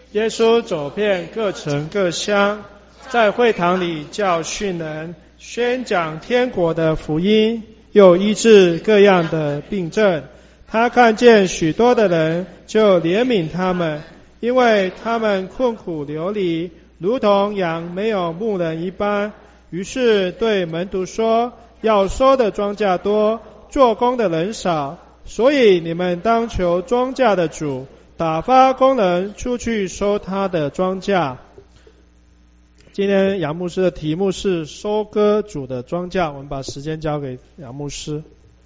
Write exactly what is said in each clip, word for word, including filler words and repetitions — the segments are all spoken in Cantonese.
耶稣走遍各城各乡，在会堂里教训人，宣讲天国的福音，又医治各样的病症。他看见许多的人，就怜悯他们，因为他们困苦流离，如同羊没有牧人一般。于是对门徒说，要收的庄稼多，做工的人少，所以你们当求庄稼的主，打发工人出去收他的庄稼。今天杨牧师的题目是收割主的庄稼，我们把时间交给杨牧师。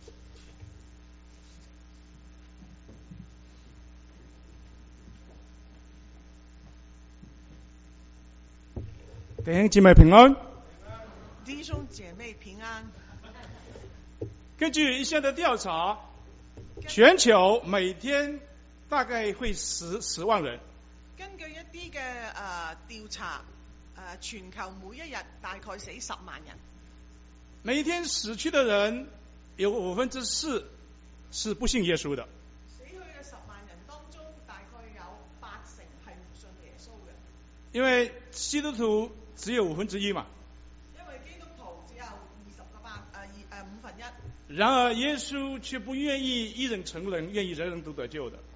弟兄姊妹平安， 弟兄姐妹平安。 根据一项的调查，全球每天大概會死十萬人。 根據一啲嘅誒調查，誒、呃、全球每一日大概死十萬人。 每天死去的人有五分之四是不信耶穌的。 死去嘅十萬人當中，大概有八成係唔信耶穌嘅。 因為基督徒只有五分之一嘛。 因為基督徒只有二十個八誒二誒五分一。 然而耶穌卻不願意一人成人，願意人人都得救的。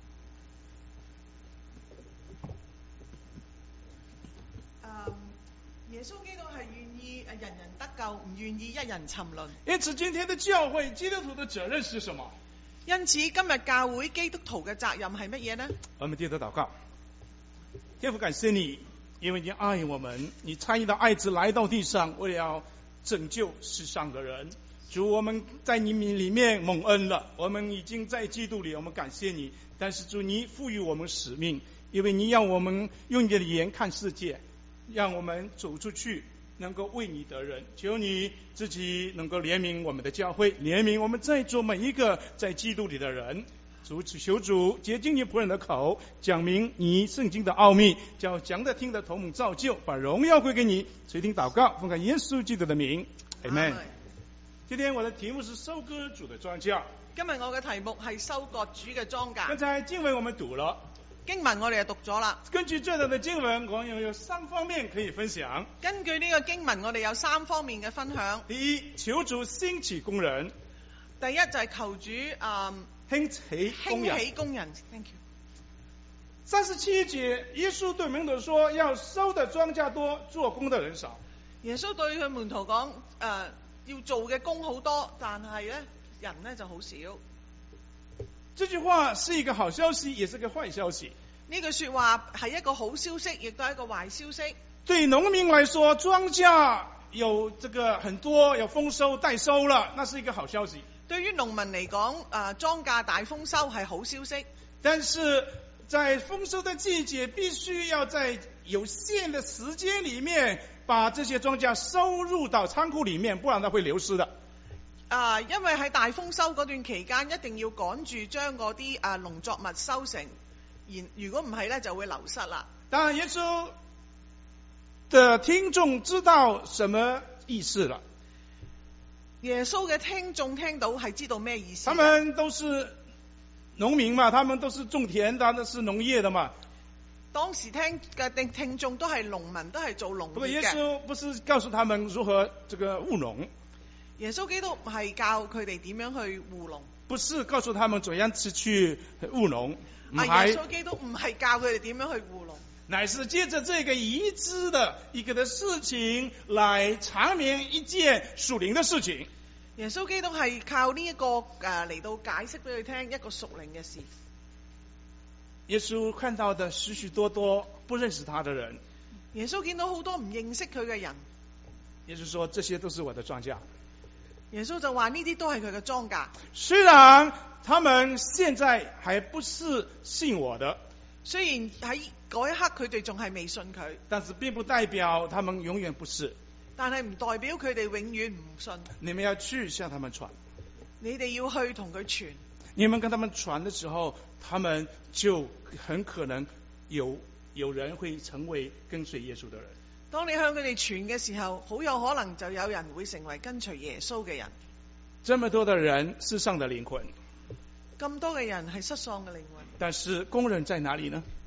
嗯，耶穌基督係願意誒人人得救，唔願意一人沉淪。 因此今天的教會基督徒的責任是什麼？ 因此今日教會基督徒嘅責任係乜嘢呢？ 我們低頭禱告。天父，感謝你，因為你愛我們，你差你的愛子來到地上，為了要拯救世上的人。主，我們在你裡面蒙恩了，我們已經在基督裡，我們感謝你。但是主，你賦予我們使命，因為你讓我們用你的眼看世界，讓我們走出去，能夠為你得人。求你自己能夠憐憫我們的教會，憐憫我們在座每一個在基督裡的人。主，求主潔淨你僕人的口，講明你聖經的奧秘，叫講的聽的同盟造就，把榮耀歸給你。垂聽禱告，奉靠耶穌基督的名 ，Amen。今天我的題目是收割主的莊稼。 今日我嘅題目係收割主嘅莊稼。 剛才經文我們讀了， 經文我哋就讀咗啦。 根據這段的經文，我有有三方面可以分享。 根據呢個經文，我哋有三方面嘅分享。 第一，求主興起工人。 第一就係求主誒、嗯、 興起工人。 興起工人。Thank you。 三十七節，耶穌對門徒說：要收的莊稼多，做工的人少。 耶穌對佢門徒講：誒、呃，要做嘅工好多，但係咧人咧就好少。 這句話是一個好消息，也是個壞消息。 呢句說話係一個好消息，亦都係一個壞消息。 對農民來說，莊稼有這個很多，有豐收待收了，那是一個好消息。 對於農民嚟講，誒、呃，莊稼大豐收係好消息。 但是在豐收的季節，必須要在有限的時間裏面，把這些莊稼收入到倉庫裏面，不然它會流失的。 啊、呃，因為喺大豐收嗰段期間，一定要趕住將嗰啲誒農作物收成，然如果唔係咧，就會流失啦。 當然，耶穌的聽眾知道什麼意思了。 耶穌嘅聽眾聽到係知道咩意思？ 他們都是農民嘛，他們都是種田的，都是農業的嘛。 當時聽嘅聽聽眾都係農民，都係做農業嘅。 不過耶穌不是告訴他們如何這個務農。 耶穌基督唔係教佢哋點樣去務農， 不是告訴他們怎樣去去務農。 啊，耶穌基督唔係教佢哋點樣去務農，乃是借着這個已知的一個的事情來闡明一件屬靈的事情。 耶穌基督係靠呢、這、一個誒嚟到解釋俾佢聽一個屬靈嘅事。 耶穌看到的許許多多不認識他的人， 耶穌見到好多唔認識佢嘅人。 耶穌說：這些都是我的莊稼。 耶穌就話呢啲都係佢嘅莊稼。 雖然他們現在還不是信我的， 雖然喺嗰一刻佢哋仲係未信佢， 但是並不代表他們永遠不是。 但係唔代表佢哋永遠唔信。 你們要去向他們傳， 你哋要去同佢傳。 你們跟他們傳的時候，他們就很可能有有人會成為跟隨耶穌的人。 當你向佢哋傳嘅時候，好有可能就有人會成為跟隨耶穌嘅人。 這麼多的人，世上的靈魂， 咁多嘅人係失喪嘅靈魂。 但是工人在哪裡呢？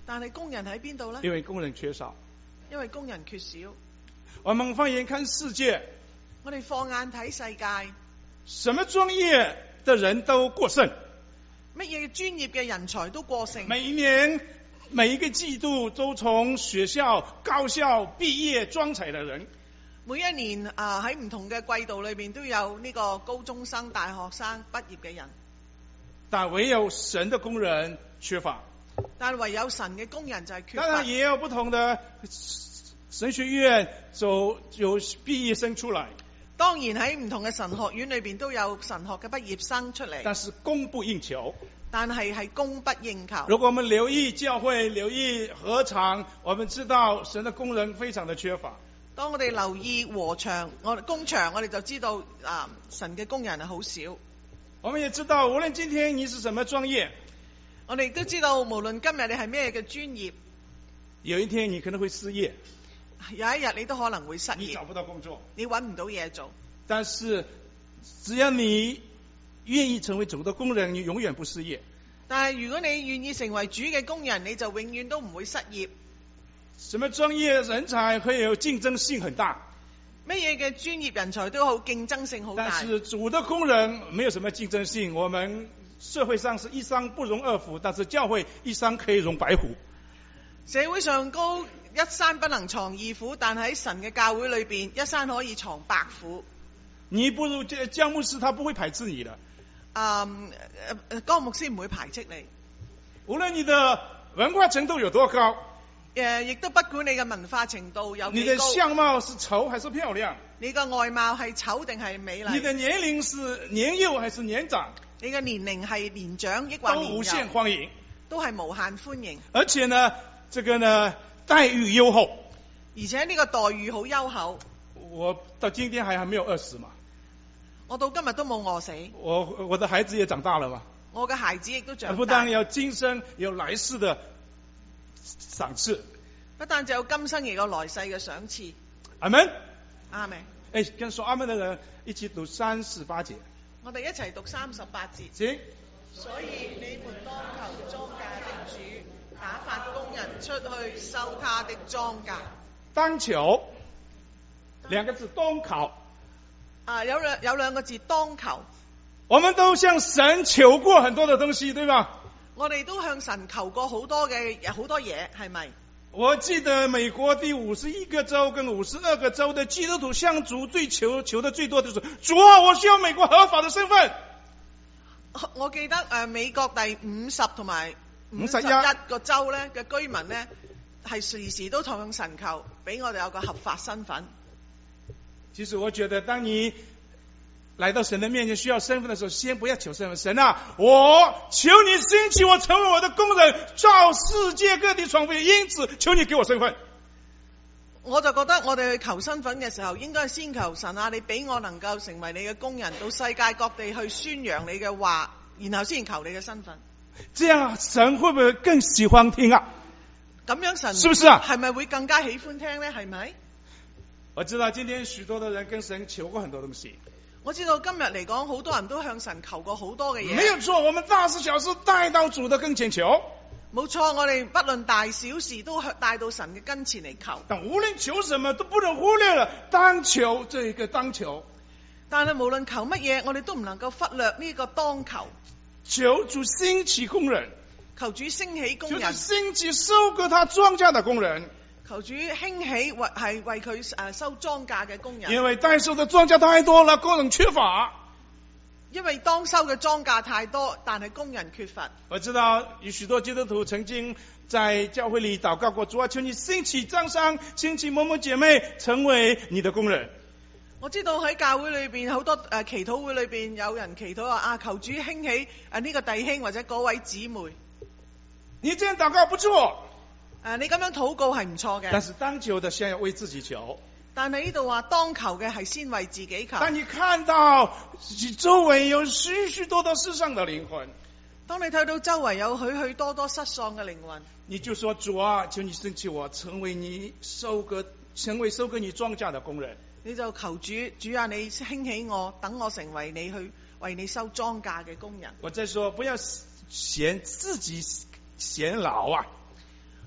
但係工人喺邊度呢？ 因為工人缺少。 因為工人缺少。 我們放眼看世界， 我哋放眼睇世界， 什麼專業的人都過剩， 乜嘢專業嘅人才都過剩。 每一年每一個季度都從學校高校畢業專才的人， 每一年啊喺唔同嘅季度裏邊都有呢個高中生、大學生畢業嘅人， 但唯有神的工人缺乏。 但唯有神嘅工人就係缺當乏。 然也有不同的神學院就有畢業生出來， 當然喺唔同嘅神學院裏邊都有神學嘅畢業生出嚟， 但是供不應求。 但係係供不應求。 如果我們留意教會、留意禾場，我們知道神的工人非常的缺乏。 當我哋留意禾場、我工場，我哋就知道啊，神嘅工人係好少。 我們也知道，無論今天你是什麼專業， 我哋都知道，無論今日你係咩嘅專業， 有一天你可能會失業， 有一日你都可能會失業， 你找不到工作。 你揾唔到嘢做。 但是只要你願意成為主的工人，你永遠不失業。 但係如果你願意成為主嘅工人，你就永遠都唔會失業。 什麼專業人才會有競爭性很大， 乜嘢嘅專業人才都好，競爭性好大。 但是主的工人沒有什麼競爭性。我們社會上是一山不容二虎，但是教會一山可以容百虎。 社會上高一山不能藏二虎，但喺神嘅教會裏邊，一山可以藏百虎。 你不如姜牧師，他不會排斥你的。 啊、呃，江牧師唔會排斥你， 無論你的文化程度有多高， 誒，亦都不管你嘅文化程度有幾高， 你的相貌是醜還是漂亮， 你嘅外貌係醜定係美麗， 你的年齡是年幼還是年長， 你嘅年齡係年長抑或年幼， 都無限歡迎， 都係無限歡迎。 而且呢，這個呢待遇優厚， 而且呢個待遇好優厚。 我到今天還還沒有餓死嘛。 我到今日都冇餓死， 我我的孩子也長大了嘛。 我嘅孩子亦都長大。 不但有今生有來世的賞賜， 不但只有今生，亦有來世嘅賞賜。 阿門， 阿門。 誒，跟說阿門的人一起讀三十八節。 我哋一齊讀三十八節。 行。 所以你們當求莊稼的主打發工人出去收他的莊稼。 當求，兩個字當求。 啊，有兩有兩個字當求。 我們都向神求過很多的東西，對吧？ 我哋都向神求過好多嘅好多嘢，係咪？ 我記得美國第五十一個州跟五十二個州的基督徒向主最求求的最多就是主啊，我需要美國合法的身份。 我記得誒、呃、美國第五十同埋五十一個州咧嘅居民咧係時時都向神求，俾我哋有個合法身份。 其實我覺得，當你來到神的面前需要身份的時候，先不要求身份。神啊，我求你興起我成為我的工人，照世界各地傳福音，因此求你給我身份。 我就覺得我哋去求身份嘅時候，應該先求神啊，你俾我能夠成為你嘅工人，到世界各地去宣揚你嘅話，然後先求你嘅身份。 這樣神會不會更喜歡聽啊？ 咁樣神是不是啊？ 係咪會更加喜歡聽呢？係咪？ 我知道今天許多的人跟神求過很多東西。 我知道今日嚟講，好多人都向神求過好多嘅嘢。 沒有錯，我們大事小事帶到主的跟前求。 冇錯，我哋不論大小事都帶到神嘅跟前嚟求。 但無論求什麼都不能忽略了當求這一個當求。 但係無論求乜嘢，我哋都唔能夠忽略呢個當求。 求主興起工人， 求主興起工人， 就是興起收割他莊稼的工人。 求主興起為係為佢誒收莊稼嘅工人。 因為代收的莊稼太多了，工人缺乏。 因為當收嘅莊稼太多，但係工人缺乏。 我知道有許多基督徒曾經在教會裏禱告過，主啊，求你興起張商，興起某某姐妹成為你的工人。 我知道喺教會裏邊好多誒、呃、祈禱會裏邊有人祈禱話啊，求主興起誒呢、呃這個弟兄或者嗰位姊妹。 你這樣禱告不錯，誒、 呃，你咁樣禱告係唔錯嘅。 但是當求的先要為自己求。 但係呢度話當求嘅係先為自己求。 當你看到周圍有許許多多世上的靈魂， 當你睇到周圍有許許多多失喪嘅靈魂， 你就說主啊，求你興起我，成為你收割，成為收割你莊稼的工人。 你就求主，主啊，你興起我，等我成為你去為你收莊稼嘅工人。 我再說，不要嫌自己嫌老啊！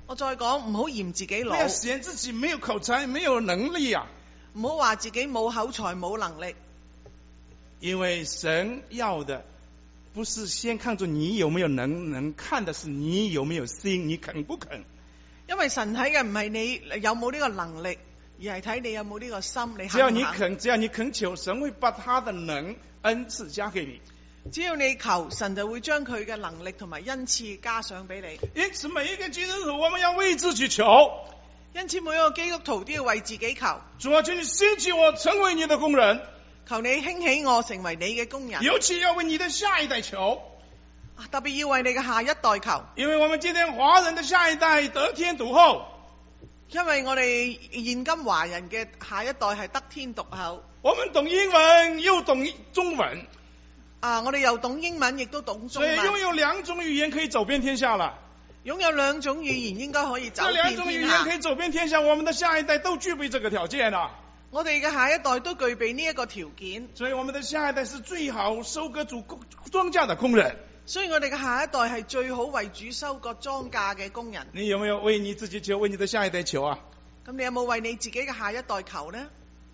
我再講，唔好嫌自己老， 不要嫌自己沒有口才、沒有能力啊！ 唔好話自己冇口才冇能力， 因為神要的不是先看着你有沒有能能，看的是你有沒有心，你肯不肯？ 因為神睇嘅唔係你有冇呢個能力，而係睇你有冇呢個心。你肯唔肯？ 只要你肯，只要你肯求，神會把他的能恩賜加給你。 只要你求，神就會將佢嘅能力同埋恩賜加上俾你。 因此每一個基督徒我們要為自己求， 因此每一個基督徒都要為自己求。 主啊，求你興起我成為你的工人， 求你興起我成為你嘅工人。 尤其要為你的下一代求， 特別要為你嘅下一代求。 因為我們今天華人的下一代得天獨厚， 因為我哋現今華人嘅下一代係得天獨厚。 我們懂英文又懂中文。 啊！我哋又懂英文，亦都懂中文。 所以擁有兩種語言可以走遍天下了。 擁有兩種語言應該可以走遍天下。這兩種語言可以走遍天下，我們的下一代都具備這個條件啊！ 我哋嘅下一代都具備呢一個條件。 所以我們的下一代是最好收割主莊稼的工人。 所以我哋嘅下一代係最好為主收割莊稼嘅工人。 你有沒有為你自己求，為你的下一代求啊？ 咁你有冇為你自己嘅下一代求呢？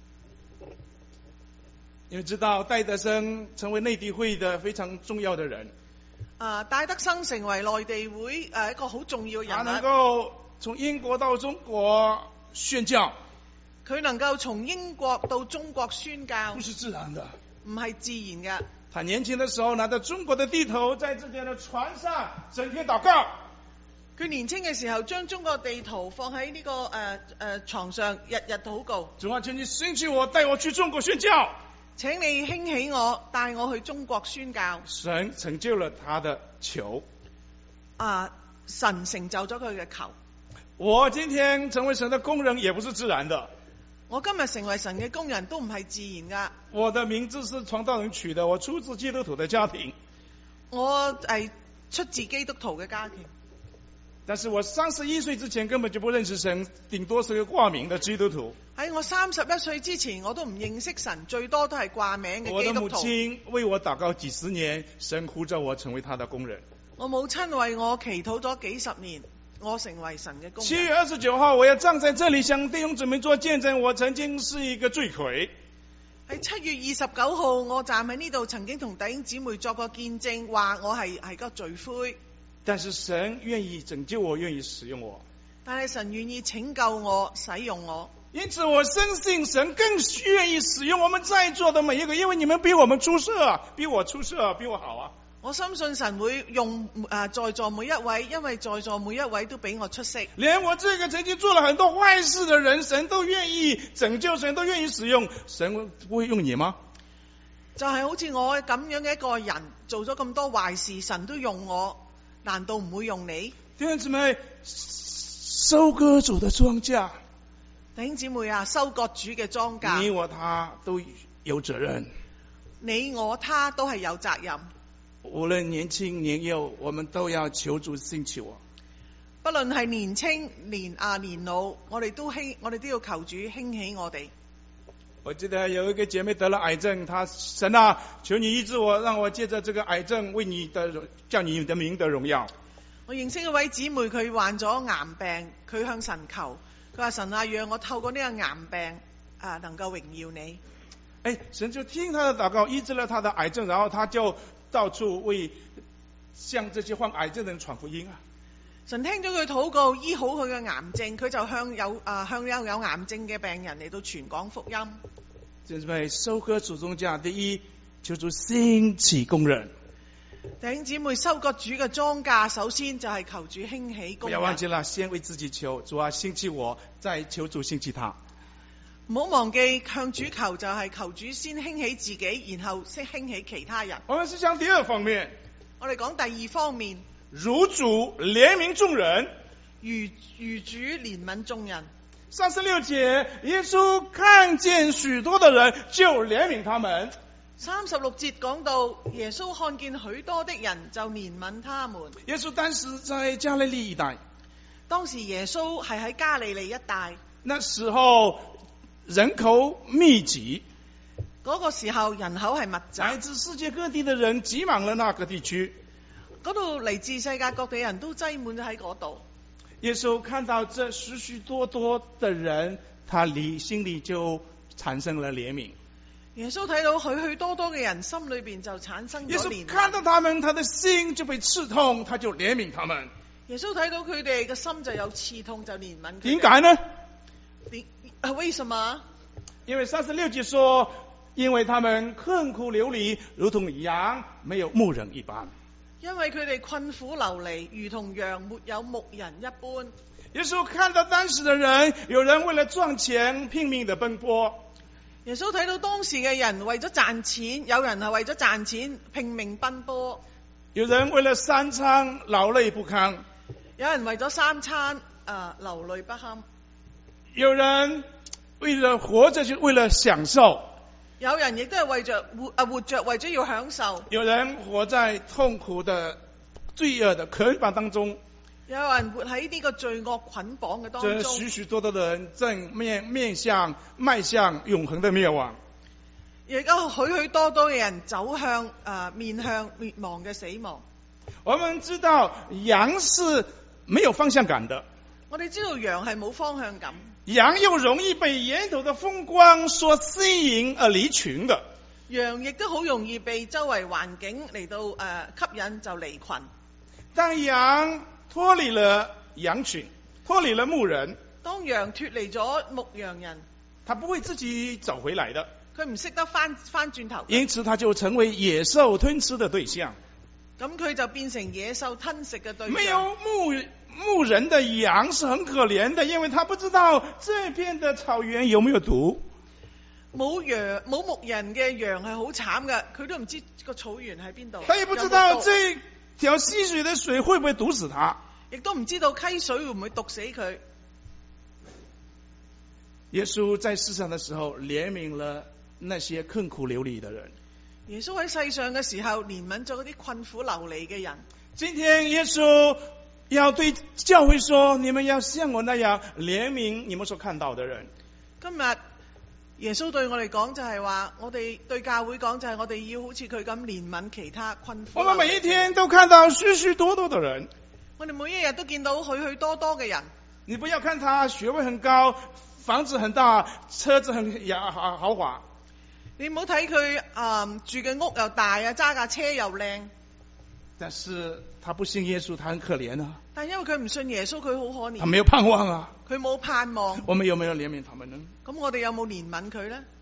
因為知道戴德生成為內地會的非常重要的人， 啊，戴德生成為內地會誒一個好重要嘅人物。 他能夠從英國到中國宣教， 佢能夠從英國到中國宣教， 不是自然的， 唔係自然嘅。 他年輕的時候拿着中國的地頭，在這邊的船上整天禱告。 佢年輕嘅時候將中國地圖放喺呢、這個誒誒、呃呃、床上，日日禱告。 主啊，求你興起我，帶我去中國宣教。 請你興起我，帶我去中國宣教。 神成就了他的求。 啊，神成就咗佢嘅求。 我今天成為神的工人，也不是自然的。 我今日成為神嘅工人都唔係自然噶。 我的名字是傳道人取的，我出自基督徒的家庭。 我係出自基督徒嘅家庭。 但是我三十一歲之前根本就不認識神，頂多是個掛名的基督徒。 喺我三十一歲之前，我都唔認識神，最多都係掛名嘅基督徒。 我的母親為我禱告幾十年，神呼召我成為他的工人。 我母親為我祈禱咗幾十年，我成為神嘅工人。 七月二十九號，我要站在這裏向弟兄姊妹做見證，我曾經是一個罪魁。 喺七月二十九號，我站喺呢度，曾經同弟兄姊妹作過見證，話我係係個罪魁。 但是神願意拯救我，願意使用我。 但係神願意拯救我，使用我。 因此我深信神更願意使用我們在座的每一個，因為你們比我們出色，比我出色，比我好啊。 我深信神會用啊在座每一位，因為在座每一位都比我出色。 連我這個曾經做了很多壞事的人，神都願意拯救，神都願意使用，神不會用你嗎？ 就係好似我咁樣嘅一個人，做咗咁多壞事，神都用我。難道唔會用你？ 弟兄姊妹，收割主的莊稼， 弟兄姊妹啊，收割主嘅莊稼， 你我他都有責任。 你我他都係有責任。 無論年輕年幼，我們都要求主興起我。 不論係年輕年啊年老，我哋都興，我哋都要求主興起我哋。 我記得有一個姐妹得了癌症，她神啊，求你醫治我，讓我借着這個癌症為你的叫你的名得榮耀。 我認識一位姊妹，佢患咗癌病，佢向神求，佢話神啊，讓我透過呢個癌病啊，能夠榮耀你。 哎，神就聽他的禱告，醫治了他的癌症，然後他就到處為向這些患癌症的人傳福音啊。 神聽咗佢禱告，醫好佢嘅癌症，佢就向有啊向有有癌症嘅病人嚟到傳講福音。 就是為收割主莊稼，第一求主興起工人。 弟兄姊妹，收割主嘅莊稼，首先就係求主興起工人。 不要忘記了，先為自己求，主啊興起我，再求主興起他。 唔好忘記向主求，就係求主先興起自己，然後先興起其他人。 我們是講第二方面， 我哋講第二方面， 如主憐憫眾人， 如如主憐憫眾人。 三十六節，耶穌看見許多的人，就憐憫他們。 三十六節講到耶穌看見許多的人，就憐憫他們。 耶穌當時在加利利一帶， 當時耶穌係喺加利利一帶， 那時候人口密集， 嗰個時候人口係密集， 來自世界各地的人擠滿了那個地區。 嗰度嚟自世界各地人都擠滿咗喺嗰度。 耶穌看到這許許多多的人，他裏心裏就產生了憐憫。 耶穌睇到許許多多嘅人，心裏邊就產生咗憐憫。 耶穌看到他們，他的心就被刺痛，他就憐憫他們。 耶穌睇到佢哋嘅心就有刺痛，就憐憫佢哋。 點解呢？ 點？為什麼？ 因為三十六節說，因為他們困苦流離，如同羊沒有牧人一般。 因為佢哋困苦流離，如同羊沒有牧人一般。 耶穌看到當時的人，有人為了賺錢拼命的奔波。 耶穌睇到當時嘅人為咗賺錢，有人係為咗賺錢拼命奔波。 有人為了三餐勞累不堪。 有人為咗三餐啊、呃、流淚不堪。 有人為了活着就為了享受。 有人亦都係為着活啊活着為咗要享受。 有人活在痛苦的罪惡的捆綁當中。 有人活喺呢個罪惡捆綁嘅當中。 這許許多多的人正面面向邁向永恆的滅亡。 亦都許許多多嘅人走向啊、呃、面向滅亡嘅死亡。 我們知道羊是沒有方向感的。 我哋知道羊係冇方向感。 羊又容易被沿途的風光所吸引而離群的。 羊亦都好容易被周圍環境嚟到誒、呃、吸引就離群。 當羊脫離了羊群，脫離了牧人， 當羊脫離咗牧羊人， 他不會自己走回來的。 佢唔識得翻翻轉頭， 因此他就成為野獸吞吃的對象。 咁佢就變成野獸吞食嘅對象。 沒有牧牧人的羊是很可憐的，因為他不知道這片的草原有沒有毒。 冇羊冇牧人嘅羊係好慘嘅，佢都唔知個草原喺邊度。 他也不知道這條溪水的水會不會毒死他， 亦都唔知道溪水會唔會毒死佢。 耶穌在世上的時候憐憫了那些困苦流離的人。 耶穌喺世上嘅時候憐憫咗嗰啲困苦流離嘅人。 今天耶穌要對教會說，你們要像我那樣憐憫你們所看到的人。 今日耶穌對我哋講就係話，我哋對教會講就係我哋要好似佢咁憐憫其他困苦。 我們每一天都看到許許多多的人， 我哋每一日都見到許許多多嘅人。 你不要看他學位很高，房子很大，車子很豪豪華。 你唔好睇佢啊住嘅屋又大啊，揸架車又靚。 但是他不信耶穌，他很可憐啊。 但因為佢唔信耶穌，佢好可憐。 他沒有盼望啊。 佢冇盼望。 我們有沒有憐憫他們呢？ 咁我哋有冇憐憫佢呢？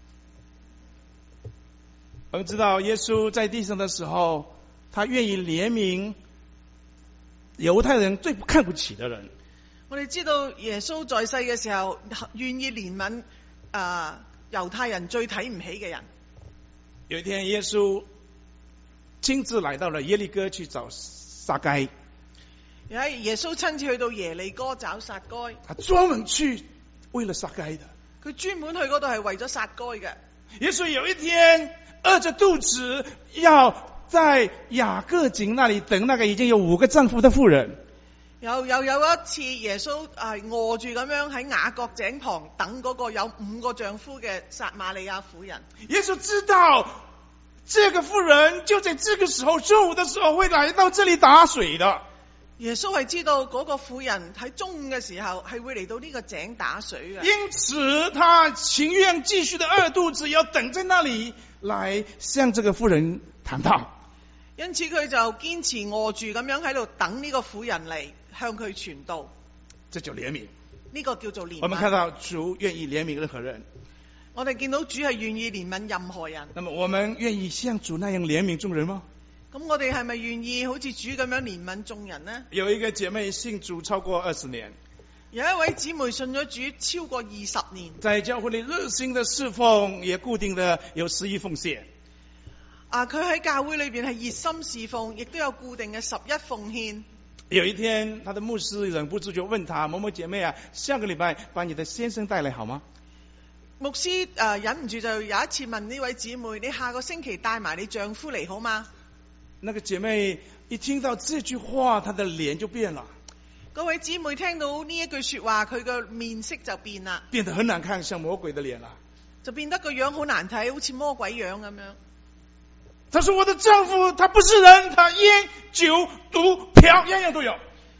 我們知道耶穌在地上的時候，他願意憐憫猶太人最不看不起的人。 我哋知道耶穌在世嘅時候，願意憐憫啊猶太人最睇唔起嘅人。 有一天，耶穌親自來到了耶利哥去找撒該。 有一耶穌親自去到耶利哥找撒該。 他專門去為了撒該的。 佢專門去嗰度係為咗撒該嘅。 耶穌有一天餓着肚子，要在雅各井那裡等那個已經有五個丈夫的婦人。 又又有一次，耶穌係餓住咁樣喺雅各井旁等嗰個有五個丈夫嘅撒瑪利亞婦人。 耶穌知道這個婦人就在這個時候，中午的時候會來到這裡打水的。 耶穌係知道嗰個婦人喺中午嘅時候係會嚟到呢個井打水嘅。 因此他情願繼續的餓肚子，要等在那裡來向這個婦人談道。 因此佢就堅持餓住咁樣喺度等呢個婦人嚟向佢傳道。 這叫憐憫。 呢個叫做憐憫。 我們看到主願意憐憫任何人。 我哋見到主係願意憐憫任何人。 那麼我們願意像主那樣憐憫眾人嗎？ 咁我哋係咪願意好似主咁樣憐憫眾人呢？ 有一個姐妹信主超過二十年。 有一位姊妹信咗主超過二十年， 在教會裡熱心的侍奉，也固定的有十一奉獻。 啊，佢喺教會裏邊係熱心侍奉，亦都有固定嘅十一奉獻。 有一天，他的牧師忍不住就問他：某某姐妹啊，下個禮拜把你的先生帶來好嗎？ 牧師誒、呃、忍唔住就有一次問呢位姊妹：你下個星期帶埋你丈夫嚟好嗎？ 那個姐妹一聽到這句話，她的臉就變了。 嗰位姊妹聽到呢一句說話，佢個面色就變啦， 變得很難看，像魔鬼的臉啦， 就變得個樣好難睇，好似魔鬼樣咁樣。 她說：我的丈夫他不是人，他煙酒毒嫖樣樣都有。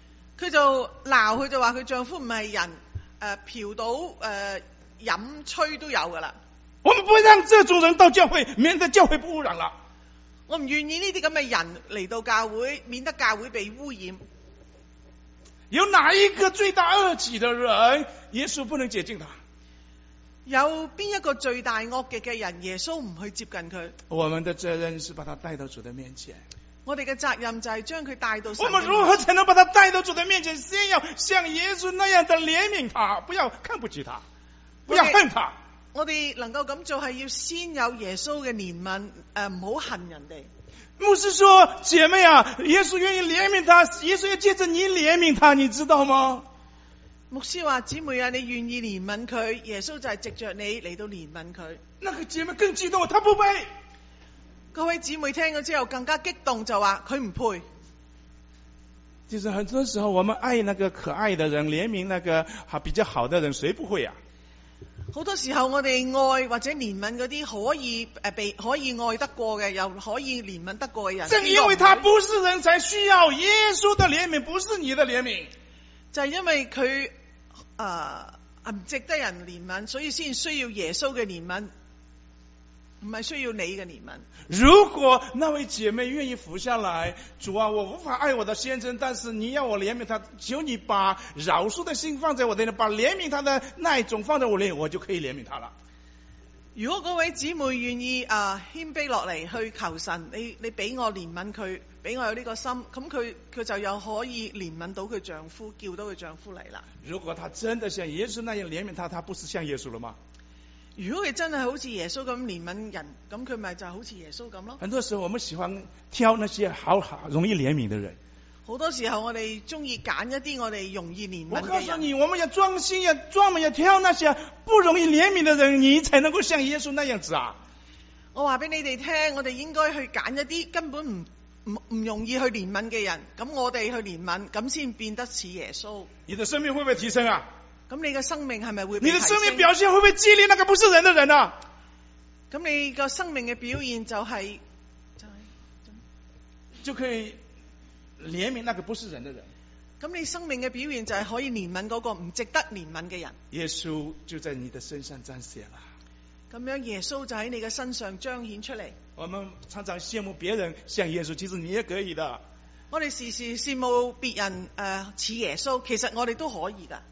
佢就鬧佢就話佢丈夫唔係人，誒、呃、嫖賭誒飲吹都有噶啦。 我們不會讓這種人到教會，免得教會不污染了。 我唔願意呢啲咁嘅人嚟到教會，免得教會被污染。 有哪一個罪大惡極的人，耶穌不能接近他？ 有邊一個罪大惡極嘅人，耶穌唔去接近佢？ 我們的責任是把他帶到主的面前。 我哋嘅責任就係將佢帶到神嘅面前。 我們如何才能把他帶到主的面前？先要像耶穌那樣的憐憫他，不要看不起他，不要恨他。 我哋能夠咁做，係要先有耶穌嘅憐憫，誒唔好恨人哋。 牧師說：姐妹啊，耶穌願意憐憫他，耶穌要借着你憐憫他，你知道嗎？ 牧師話：姊妹啊，你願意憐憫佢，耶穌就係藉着你嚟到憐憫佢。 那個姐妹更激動，他不配。 各位姊妹聽咗之後更加激動，就話佢唔配。 其實很多時候，我們愛那個可愛的人，憐憫那個還比較好的人，誰不會啊？ 好多時候我哋愛或者憐憫嗰啲可以誒被可以愛得過嘅，又可以憐憫得過嘅人。 正因為他不是人，才需要耶穌的憐憫，不是你的憐憫。 就係因為佢誒唔值得人憐憫，所以先需要耶穌嘅憐憫，唔係需要你嘅憐憫。 如果那位姐妹願意俯下來，主啊，我無法愛我的先生，但是你要我憐憫他，求你把饒恕的心放在我的裏，把憐憫他的那一種放在我裏，我就可以憐憫他了。 如果嗰位姊妹願意啊謙卑落嚟去求神，你你俾我憐憫佢，俾我有呢個心，咁佢佢就有可以憐憫到佢丈夫，叫到佢丈夫嚟啦。 如果他真的像耶穌那樣憐憫他，他不是像耶穌了嗎？ 如果佢真係好似耶穌咁憐憫人，咁佢咪就好似耶穌咁咯。 很多時候我們喜歡挑那些好好容易憐憫的人。 好多時候我哋中意揀一啲我哋容易憐憫嘅人。 我告訴你，我們要專心，要專門要挑那些不容易憐憫的人，你才能夠像耶穌那樣子啊！ 我話俾你哋聽，我哋應該去揀一啲根本唔唔唔容易去憐憫嘅人，咁我哋去憐憫，咁先變得似耶穌。 你的生命會不會提升啊？ 咁你嘅生命係咪會被提升？ 你的生命表現會不會激勵那個不是人的人啊？ 咁你個生命嘅表現就係、就係、 就可以憐憫那個不是人的人。 咁你生命嘅表現就係可以憐憫嗰個唔值得憐憫嘅人。 耶穌就在你的身上彰顯了。 咁樣耶穌就喺你嘅身上彰顯出嚟。 我們常常羨慕別人像耶穌，其實你也可以的。 我哋時時羨慕別人誒似耶穌，其實我哋都可以噶。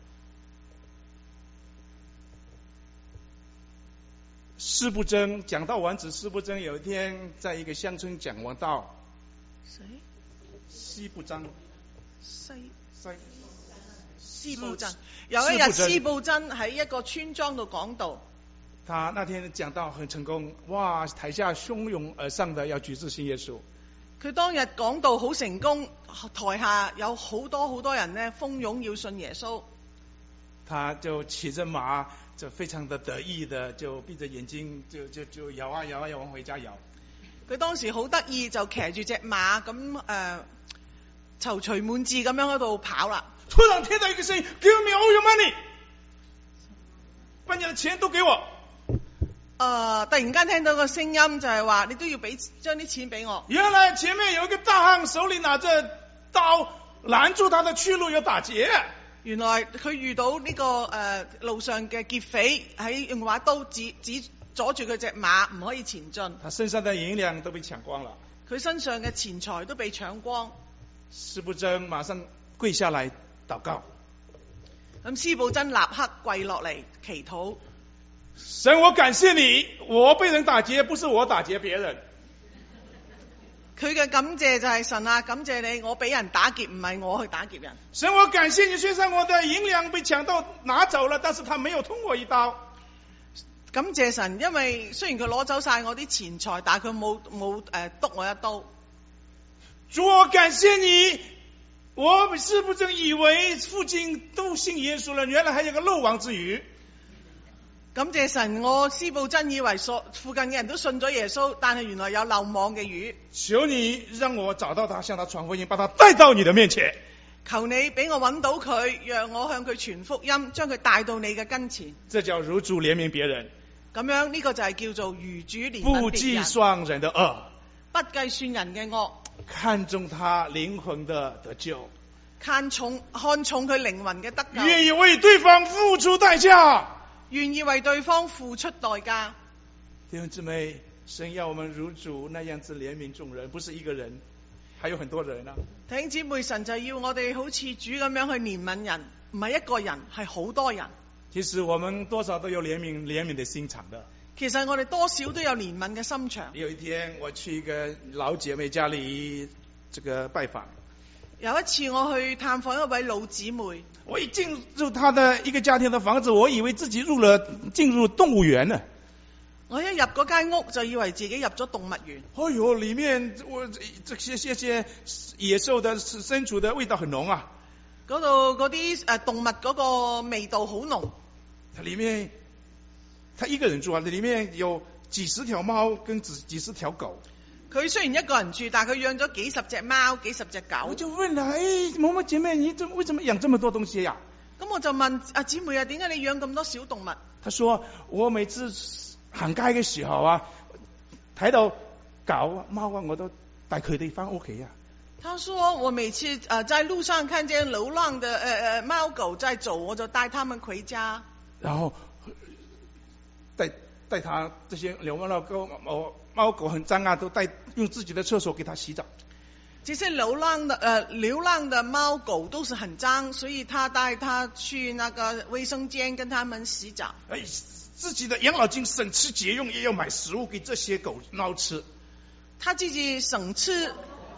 司布真講道王子司布真有一天在一個鄉村講完道。 誰？ 司布真。 西西。 司布真。有一日司布真喺一個村莊度講道。 他那天講道很成功，哇！台下洶湧而上的要舉志信耶穌。 佢當日講道好成功，台下有好多好多人呢蜂擁要信耶穌。 他就騎着馬，就非常的得意的，就閉着眼睛，就就就搖啊搖啊，要往回家搖。 佢當時好得意，就騎住隻馬咁誒，躊躇滿志咁樣喺度跑啦。 突然聽到一個聲音 ，Give me all your money， 把你的錢都給我。 誒、呃，突然間聽到個聲音就係話，你都要俾將啲錢俾我。 原來前面有一個大漢手裏拿着刀攔住他的去路，要打劫。 原來佢遇到呢、這個誒、呃、路上嘅劫匪喺用把刀指指阻住佢隻馬，唔可以前進。 他身上的銀兩都被搶光了， 佢身上嘅錢財都被搶光。 司布真馬上跪下來禱告。 咁司布真立刻跪落嚟祈禱。 神，我感謝你，我被人打劫，不是我打劫別人。 佢嘅感謝就係神啊，感謝你，我俾人打劫，唔係我去打劫人。 神，我感謝你，雖然我的銀兩被搶到拿走了，但是他沒有捅我一刀。 感謝神，因為雖然佢攞走晒我啲錢財，但係佢冇冇誒篤我一刀。 主，我感謝你，我是不正以為附近都信耶穌了，原來還有個漏網之魚。 感謝神，我司布真以為所附近嘅人都信咗耶穌，但係原來有漏網嘅魚。 求你讓我找到他，向他傳福音，把他帶到你的面前。 求你俾我揾到佢，讓我向佢傳福音，將佢帶到你嘅跟前。 這叫如主憐憫別人。 咁樣呢、這個就係叫做如主憐憫別人。 不計算人的惡， 不計算人嘅惡， 看重他靈魂的得救。 看重看重佢靈魂嘅得救， 願意為對方付出代價， 願意為對方付出代價。 弟兄姊妹，神要我們如主那樣子憐憫眾人，不是一個人，還有很多人啊。 弟兄姊妹，神就要我哋好似主咁樣去憐憫人，唔係一個人，係好多人。 其實我們多少都有憐憫憐憫的心腸的。 其實我哋多少都有憐憫嘅心腸。 有一天我去一個老姐妹家裏這個拜訪， 有一次我去探訪一位老姊妹， 我一進入她的一個家庭的房子，我以為自己入了進入動物園了。 我一入嗰間屋就以為自己入咗動物園。 哎呦，裏面我這些些些野獸的牲畜的味道很濃啊！ 嗰度嗰啲誒動物嗰個味道好濃。 它裏面，他一個人住啊，裏面有幾十條貓跟幾幾十條狗。 佢雖然一個人住，但係佢養咗幾十隻貓、幾十隻狗。 我就問啦，誒，某某姐妹，你怎為什麼養這麼多東西呀？ 咁我就問阿姊妹啊，點解你養咁多小動物？ 他說：我每次行街嘅時候啊，睇到狗貓啊，我都帶佢哋翻屋企啊。 他說：我每次誒、呃、在路上看見流浪的誒誒、呃、貓狗在走，我就帶他們回家。然後帶帶他這些流浪狗貓貓狗很髒啊，都帶用自己的廁所給他洗澡。 這些流浪的呃流浪的貓狗都是很髒，所以他帶他去那個衛生間跟他們洗澡。 哎，自己的養老金省吃儉用，也要買食物給這些狗貓吃。 他自己省吃，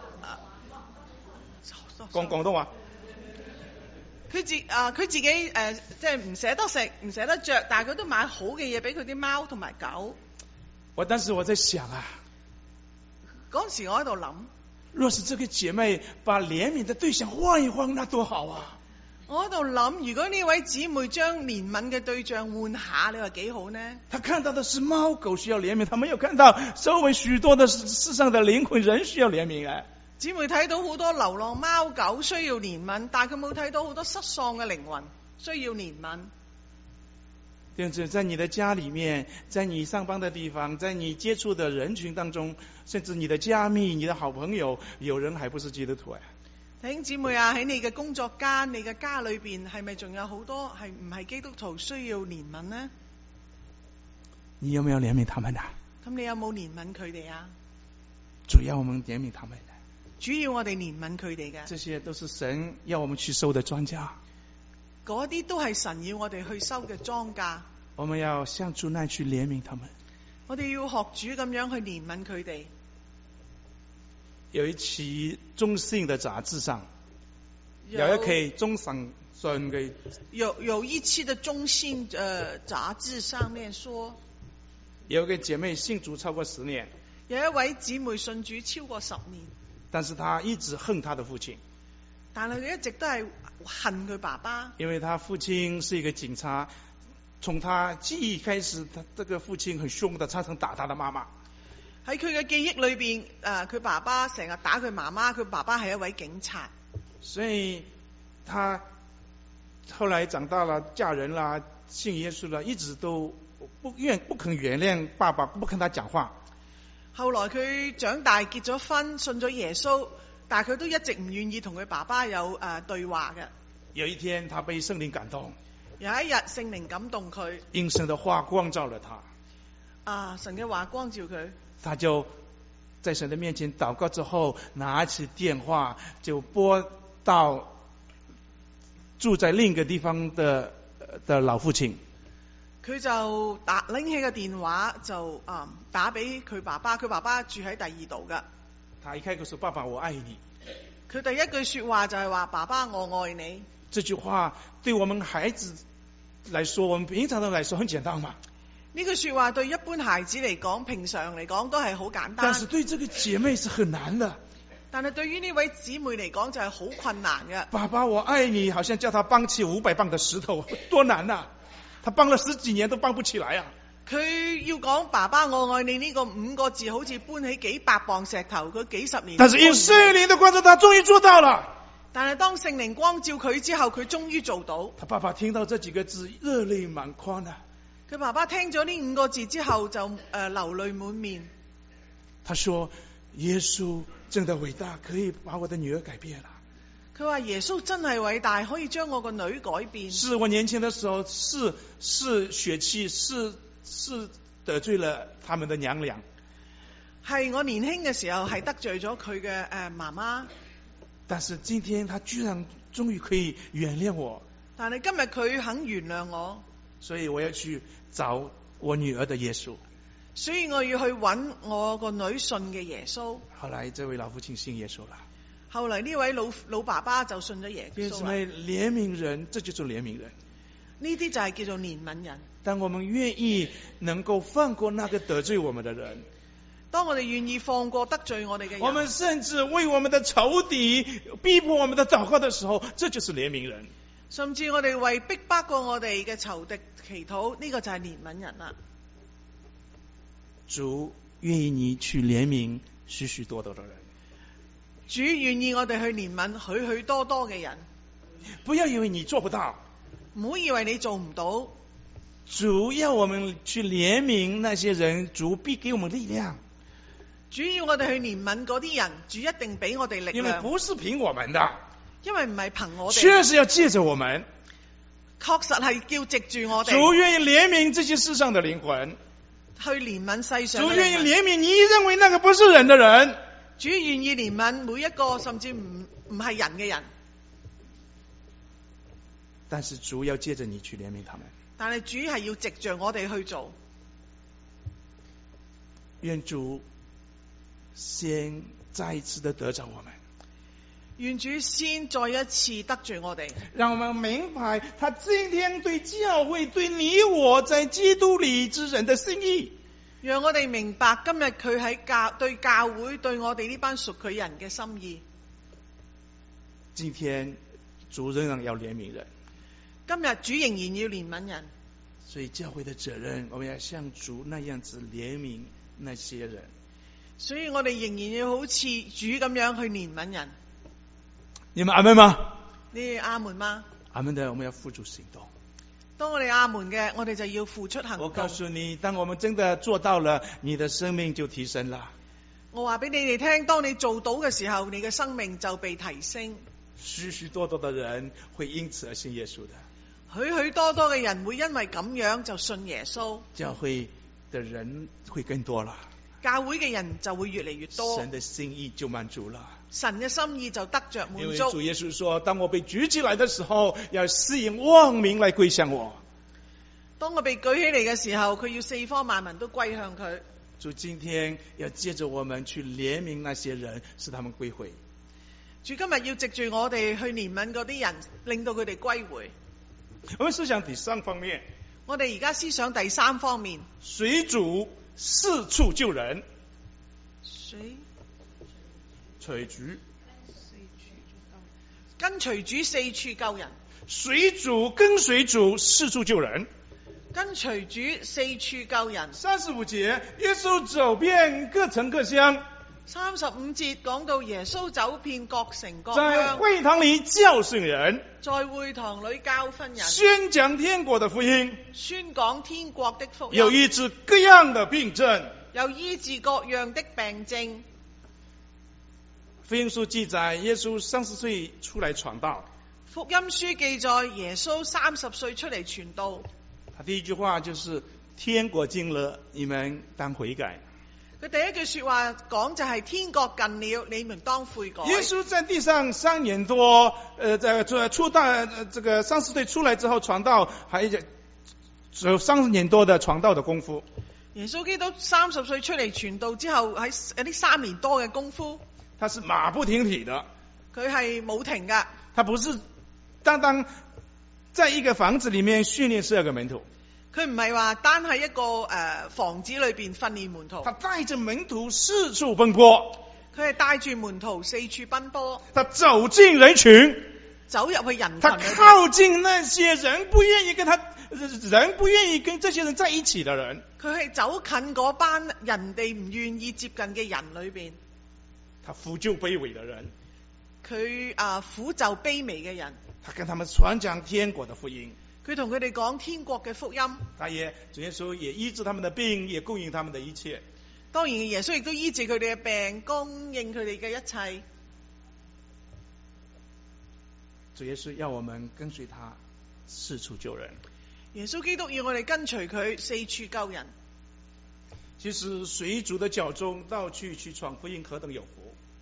講廣東話。 佢自啊佢自己誒即係唔捨得食唔捨得着，但係佢都買好嘅嘢俾佢啲貓同埋狗。 我當時我在想啊， 嗰時我喺度諗， 若是這個姐妹把憐憫的對象換一換，那多好啊！ 我喺度諗，如果呢位姊妹將憐憫嘅對象換下，你話幾好呢？ 她看到的是貓狗需要憐憫，她沒有看到周圍許多的世上的靈魂人需要憐憫啊！ 姊妹睇到好多流浪貓狗需要憐憫，但係佢冇睇到好多失喪嘅靈魂需要憐憫。 弟兄姊妹，在你的家裏面，在你上班的地方，在你接觸的人群當中，甚至你的家密、你的好朋友，有人還不是基督徒啊？ 弟兄姊妹啊，喺你嘅工作間、你嘅家裏邊，係咪仲有好多係唔係基督徒需要憐憫呢？ 你有沒有憐憫他們啊？ 咁你有冇憐憫佢哋啊？ 主要我們憐憫他們。 主要我哋憐憫佢哋嘅， 這些都是神要我們去收的莊稼， 嗰啲都係神要我哋去收嘅莊稼。 我們要向主那去憐憫他們。 我哋要學主咁樣去憐憫佢哋。 有一期中信的雜誌上，有一期中信信嘅有有一期的中信誒、呃、雜誌上面說， 有一個姐妹信主超過十年， 有一位姊妹信主超過十年。 但是他一直恨他的父親， 但係佢一直都係恨佢爸爸，因為他父親是一個警察，從他記憶開始，他這個父親很兇的，常常打他的媽媽。 喺佢嘅記憶裏邊，誒、呃，佢爸爸成日打佢媽媽，佢爸爸係一位警察， 所以他後來長大了，嫁人啦，信耶穌啦，一直都不願不肯原諒爸爸，不跟他講話。 後來佢長大結咗婚，信咗耶穌，但係佢都一直唔願意同佢爸爸有誒、呃、對話嘅。 有一天，他被聖靈感動。 有一日，聖靈感動佢， 因神的話光照了他。 啊，神嘅話光照佢， 他就在神的面前禱告之後，拿起電話就撥到住在另一個地方的的老父親。 佢就打拎起個電話就啊、嗯、打俾佢爸爸，佢爸爸住喺第二度噶。 他一開口說：爸爸，我愛你。 佢第一句說話就係話：爸爸，我愛你。 這句話對我們孩子來說，我們平常人來說很簡單嘛。 呢句說話對一般孩子嚟講，平常嚟講都係好簡單。 但是對這個姐妹是很難的。 但係對於呢位姊妹嚟講就係好困難嘅。 爸爸，我愛你，好像叫他搬起五百磅的石頭，多難啊！他幫了十幾年都幫不起來啊！ 佢要講爸爸我愛你呢個五個字，好似搬起幾百磅石頭，佢幾十年。 但是因聖靈的光照，他終於做到了。 但係當聖靈光照佢之後，佢終於做到。 他爸爸聽到這幾個字，熱淚滿眶啊！ 佢爸爸聽咗呢五個字之後，就誒、呃、流淚滿面。 他說：耶穌真的偉大，可以把我的女兒改變了。 佢話耶穌真係偉大，可以將我個女改變。 是我年輕的時候是是血氣是是得罪了他們的娘倆， 係我年輕嘅時候係得罪咗佢嘅誒媽媽， 但是今天他居然終於可以原諒我， 但係今日佢肯原諒我， 所以我要去找我女兒的耶穌。 所以我要去揾我個女信嘅耶穌。 後來這位老父親信耶穌了， 後嚟呢位老老爸爸就信咗耶穌啦。 變成為憐憫人，這就是憐憫人。 呢啲就係叫做憐憫人。 當我們願意能夠放過那個得罪我們的人， 當我哋願意放過得罪我哋嘅人， 我們甚至為我們的仇敵逼迫我們的禱告的時候，這就是憐憫人。 甚至我哋為逼迫過我哋嘅仇敵祈禱，呢個就係憐憫人啦。 主願意你去憐憫許許多多的人， 主願意我哋去憐憫許許多多嘅人。 不要以為你做不到， 唔好以為你做唔到。 主要我們去憐憫那些人，主必給我們力量。 主要我哋去憐憫嗰啲人，主一定俾我哋力量。 因為不是憑我們的， 因為唔係憑我哋， 確實要借着我們， 確實係叫藉住我哋。 主願意憐憫這些世上的靈魂， 去憐憫世上嘅靈魂。 主願意憐憫你認為那個不是人的人， 主願意憐憫每一個甚至唔唔係人嘅人。 但是主要借着你去憐憫他們。 但係主係要藉着我哋去做。 願主先再一次的得着我們， 願主先再一次得罪我哋， 讓我們明白他今天對教會對你我在基督裏之人的心意， 讓我哋明白今日佢喺教對教會對我哋呢班屬佢人嘅心意。 今天主仍然要憐憫人， 今日主仍然要憐憫人， 所以教會的責任，我們要像主那樣子憐憫那些人。 所以我哋仍然要好似主咁樣去憐憫人。 你們阿門嗎？ 你哋阿門嗎？ 阿門的，我們要付諸行動。 當我哋阿門嘅，我哋就要付出行動。 我告訴你，當我們真的做到了，你的生命就提升了。 我話俾你哋聽，當你做到嘅時候，你嘅生命就被提升。 許許多多的人會因此而信耶穌的。 許許多多嘅人會因為咁樣就信耶穌。 教會的人會更多了。 教會嘅人就會越嚟越多， 神的心意就滿足了， 神嘅心意就得着滿足。 因為主耶穌說，當我被舉起來的時候，要吸引萬民來歸向我。 當我被舉起嚟嘅時候，佢要四方萬民都歸向佢。 主今天要借着我們去憐憫那些人，使他們歸回。 主今日要藉住我哋去憐憫嗰啲人，令到佢哋歸回。 我們思想第三方面， 我哋而家思想第三方面， 隨主四處救人。 隨隨主跟隨主四處救人， 隨主跟隨主四處救人， 跟隨主四處救人。 三十五節，耶穌走遍各城各鄉。 三十五節講到耶穌走遍各城各鄉， 在會堂裏教訓人， 在會堂裏教訓人， 宣講天國的福音， 宣講天國的福音， 有醫治各樣的病症， 有醫治各樣的病症。 福音書記載耶穌三十歲出來傳道。 福音書記載耶穌三十歲出嚟傳道。 他第一句話就是天國近了，你們當悔改。 佢第一句說話講就係天國近了，你們當悔改。 耶穌在地上三年多，呃，在出道，呃，這個三十歲出來之後傳道，還有三十年多的傳道的功夫。 耶穌基督三十歲出嚟傳道之後，喺有啲三年多嘅功夫， 他是馬不停蹄的， 佢係冇停噶。 他不是單單在一個房子裏面訓練十二個門徒。 佢唔係話單喺一個誒、呃、房子裏邊訓練門徒， 他帶着門徒四處奔波， 佢係帶住門徒四處奔波， 他走進人群， 走入去人群， 他靠近那些人不願意跟他人不願意跟這些人在一起的人， 佢係走近嗰班人哋唔願意接近嘅人裏邊， 他扶救卑微的人， 佢啊扶就卑微嘅人， 他跟他們傳講天國的福音。 佢同佢哋講天國嘅福音， 他也主耶穌也醫治他們的病，也供應他們的一切。 當然耶穌亦都醫治佢哋嘅病，供應佢哋嘅一切。 主耶穌要我們跟隨他，四處救人。 耶穌基督要我哋跟隨佢，四處救人。 其實隨主的腳蹤到處去傳福音，何等有福！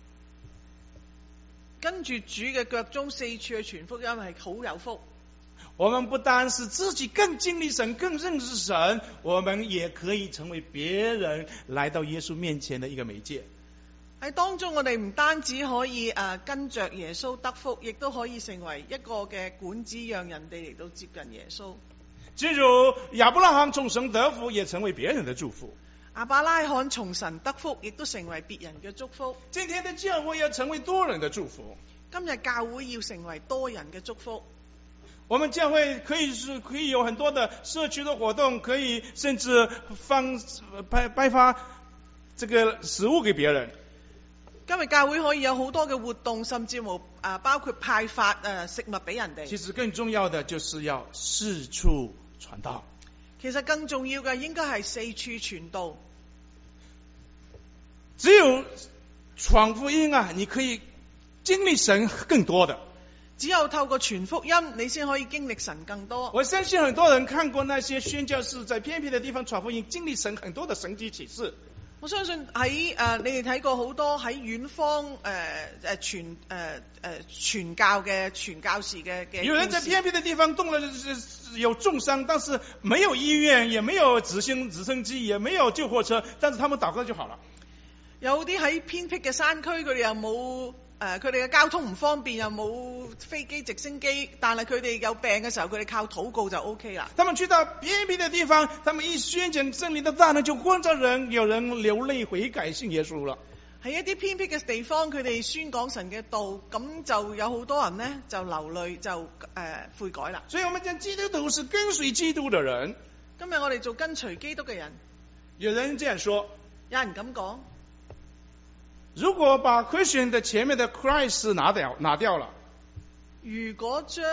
跟住主嘅腳蹤四處去傳福音係好有福。 我們不單是自己更經歷神、更認識神，我們也可以成為別人來到耶穌面前的一個媒介。 喺當中我哋唔單止可以誒、呃、跟着耶穌得福，亦都可以成為一個嘅管子，讓人哋嚟到接近耶穌。 正如亞伯拉罕從神得福，也成為別人的祝福。 亞伯拉罕從神得福，亦都成為別人嘅祝福。 今天的教會要成為多人的祝福。 今日教會要成為多人嘅祝福。 我們教會可以是可以有很多的社區的活動，可以甚至放派派發這個食物給別人。 今日教會可以有好多嘅活動，甚至乎啊包括派發誒食物俾人哋。 其實更重要的就是要四處傳道。 其實更重要嘅應該係四處傳道。 只有傳福音啊，你可以經歷神更多的。 只有透過傳福音，你先可以經歷神更多。 我相信很多人看過那些宣教士在偏僻的地方傳福音，經歷神很多的神蹟啟示。 我相信喺誒、呃、你哋睇過好多喺遠方誒誒傳誒誒傳教嘅傳教士嘅嘅。 有人在偏僻的地方動了有重傷，但是沒有醫院，也沒有直升直升機，也沒有救護車，但是他們禱告就好了。 有啲喺偏僻嘅山區，佢哋又冇誒，佢哋嘅交通唔方便，又冇飛機、直升機，但係佢哋有病嘅時候，佢哋靠禱告就 O K 啦。 他們去到偏僻的地方，他們一宣講真理的大能，就光着人，有人流淚悔改信耶穌了。 喺一啲偏僻嘅地方，佢哋宣講神嘅道，咁就有好多人呢就流淚就誒、呃、悔改啦。 所以我們講基督徒是跟隨基督的人。 今日我哋做跟隨基督嘅人。 有人這樣說， 有人咁講。 如果把 Christian 的前面的 Christ 拿掉拿掉了， 如果將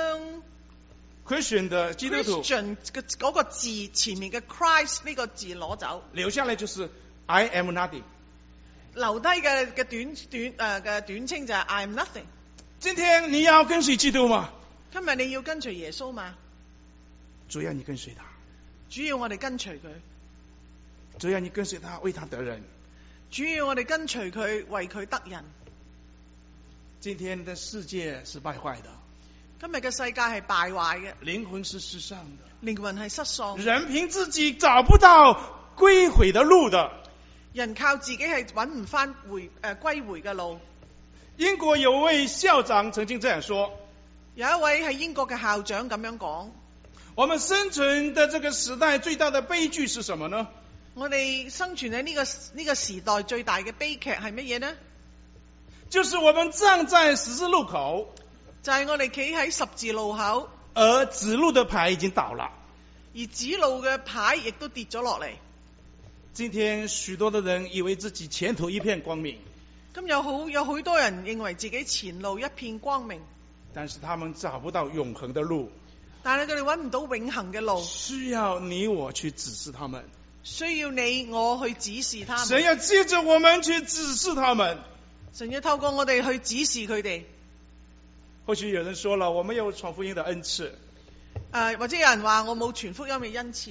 Christian 的基督徒 Christian 嘅嗰個字前面嘅 Christ 呢個字攞走， 留下來就是 I am nothing。 留低嘅嘅短短誒嘅短稱就係 I am nothing。 今天你要跟隨基督嗎？ 今日你要跟隨耶穌嘛？ 主要你跟隨他， 主要我哋跟隨佢， 主要你跟隨他，為他得人。 主要我哋跟隨佢，為佢得人。 今天的世界是敗壞的， 今日嘅世界係敗壞嘅， 靈魂是失喪的， 靈魂係失喪， 人憑自己找不到歸回的路的， 人靠自己係揾唔翻回誒歸回嘅路。 英國有位校長曾經這樣說， 有一位係英國嘅校長咁樣講： 我們生存的這個時代最大的悲劇是什麼呢？ 我哋生存喺呢個呢個時代最大嘅悲劇係乜嘢呢？ 就是我們站在十字路口， 就係我哋企喺十字路口， 而指路的牌已經倒了， 而指路嘅牌亦都跌咗落嚟。 今天許多的人以為自己前途一片光明， 咁有好有好多人認為自己前路一片光明， 但是他們找不到永恆的路， 但係佢哋揾唔到永恆嘅路， 需要你我去指示他們。 需要你我去指示他們， 神要借着我們去指示他們， 神要透過我哋去指示佢哋。 或許有人說了，我沒有傳福音的恩賜， 誒，或者有人話我冇傳福音嘅恩賜，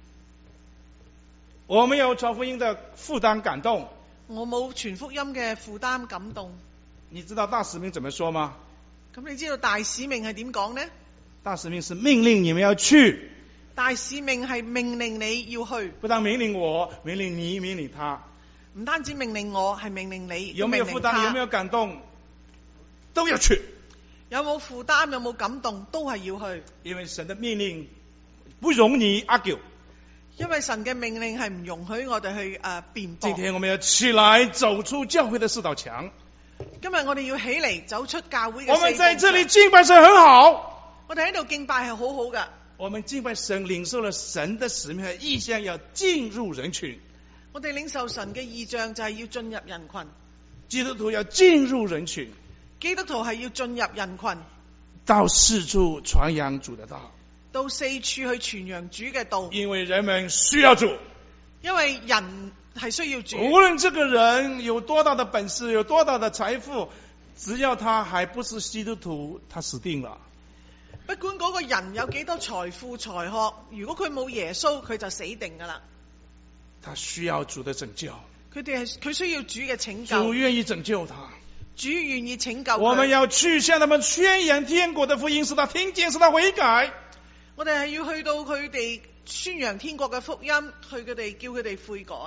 我沒有傳福音的負擔感動， 我冇傳福音嘅負擔感動。 你知道大使命怎麼說嗎？ 咁你知道大使命係點講呢？ 大使命是命令你們要去。 大使命係命令你要去， 不但命令我，命令你，命令他。 唔單止命令我，係命令你。 有沒有負擔？有沒有感動？都要去。 有冇負擔？有冇感動？都係要去。 因為神的命令不容你 argue。 因為神嘅命令係唔容許我哋去誒辯駁。 今天我們要起來走出教會的四道牆。 今日我哋要起嚟走出教會嘅四道牆。 我們在這裏敬拜神很好。 我哋喺度敬拜係好好噶。 我們敬拜神，領受了神的使命和意向，要進入人群。 我哋領受神嘅意象就係要進入人群。 基督徒要進入人群。 基督徒係要進入人群， 到四處傳揚主的道。 到四處去傳揚主嘅道。 因為人們需要主。 因為人係需要主。 無論這個人有多大的本事，有多大的財富， 只要他還不是基督徒，他死定了。 不管嗰個人有幾多財富財學，如果佢冇耶穌，佢就死定噶啦。 他需要主的拯救， 佢哋係佢需要主嘅拯救， 主願意拯救他， 主願意拯救佢。 我們要去向他們宣揚天國的福音，使他聽見，使他悔改。 我哋係要去到佢哋宣揚天國嘅福音，去佢哋叫佢哋悔改。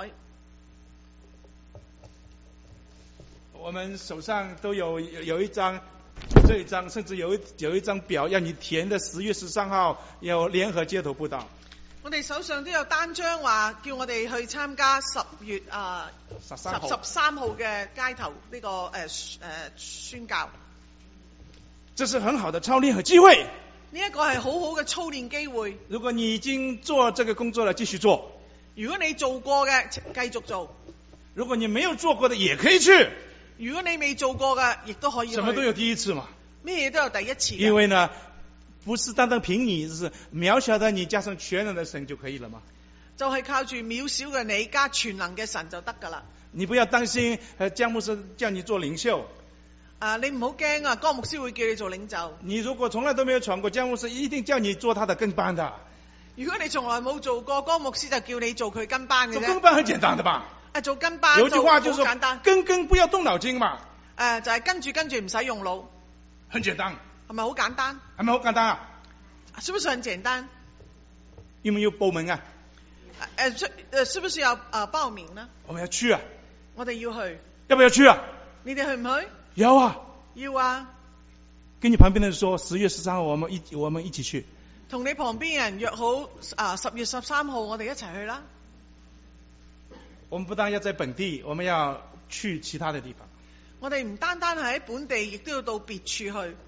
我們手上都有有一張，這一張甚至有一有一張表，要你填的十月十三號有聯合街頭佈道。 我哋手上都有單張話，叫我哋去參加十月啊十十三號嘅街頭呢、這個誒誒、呃呃、宣教。 這是很好的操練和機會。 呢一個係好好嘅操練機會。 如果你已經做這個工作了，繼續做。 如果你做過嘅，繼續做。 如果你沒有做過的，也可以去。 如果你未做過嘅，亦都可以去。 什麼都有第一次嘛。 咩嘢都有第一次。 因為呢，不是單單憑你，就是渺小的你加上全能的神就可以了嘛。 就係靠住渺小嘅你加全能嘅神就得噶啦。 你不要擔心，呃，江牧師叫你做領袖。 啊，你唔好驚啊，江牧師會叫你做領袖。 你如果從來都沒有闖過，江牧師一定叫你做他的跟班的。 如果你從來冇做過，江牧師就叫你做佢跟班嘅啫。 做跟班很簡單的吧？ 啊，做跟班有句話就是好簡單， 跟跟不要動腦筋嘛。 誒、呃，就係、是、跟住跟住唔使用腦， 很簡單， 係咪好簡單？ 係咪好簡單啊？ 是不是很簡單？ 有沒有報名啊？ 誒誒誒，是不是要啊報名呢？ 我們要去啊！ 我哋要去， 要不要去啊？ 你哋去唔去？ 要啊！ 要啊！ 跟你旁邊的人說，十月十三號我們一我們一起去。 同你旁邊人約好啊，十月十三號我哋一齊去啦。 我們不但要在本地，我們要去其他的地方。 我哋唔單單係喺本地，亦都要到別處去。